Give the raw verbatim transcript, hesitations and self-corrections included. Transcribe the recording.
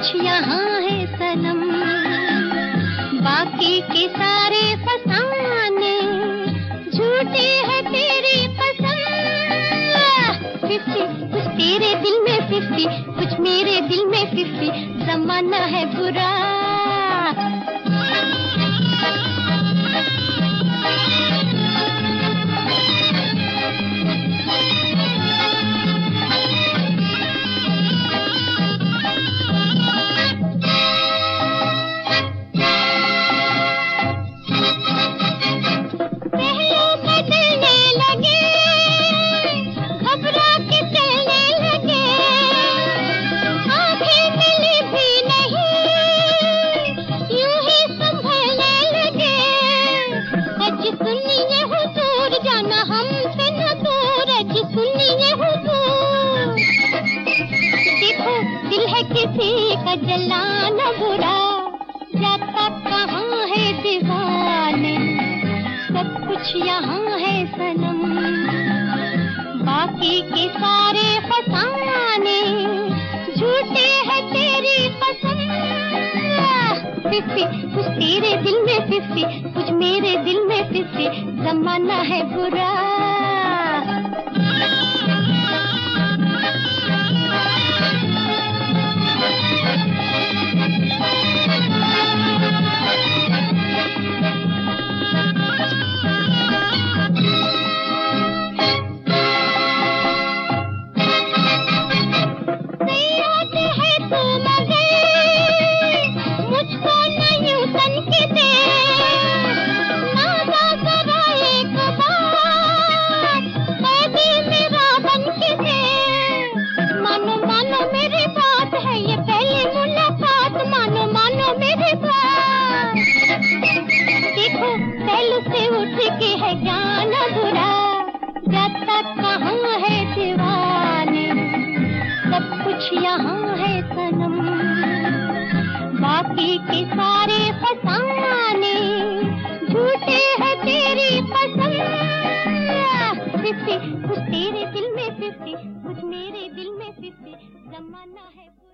कुछ यहाँ है सनम, बाकी के सारे फसाने झूठे हैं तेरी कसम। फिफ्टी कुछ तेरे दिल में फिफ्टी, कुछ मेरे दिल में फिफ्टी, जमाना है बुरा। किसी का जलाना बुरा, जाता कहाँ है दीवाने, सब कुछ यहाँ है सनम, बाकी के सारे फसाने झूठे हैं तेरी कसम। फिफ्टी कुछ तेरे दिल में फिफ्टी, कुछ मेरे दिल में फिफ्टी, जमाना है बुरा। से उठ के है जाना बुरा, जाता कहाँ है दीवाने, सब कुछ यहाँ है सनम, बाकी के सारे फसाने झूठे हैं तेरी कसम। फिफ्टी कुछ तेरे दिल में फिफ्टी, कुछ मेरे दिल में फिफ्टी, जमाना है।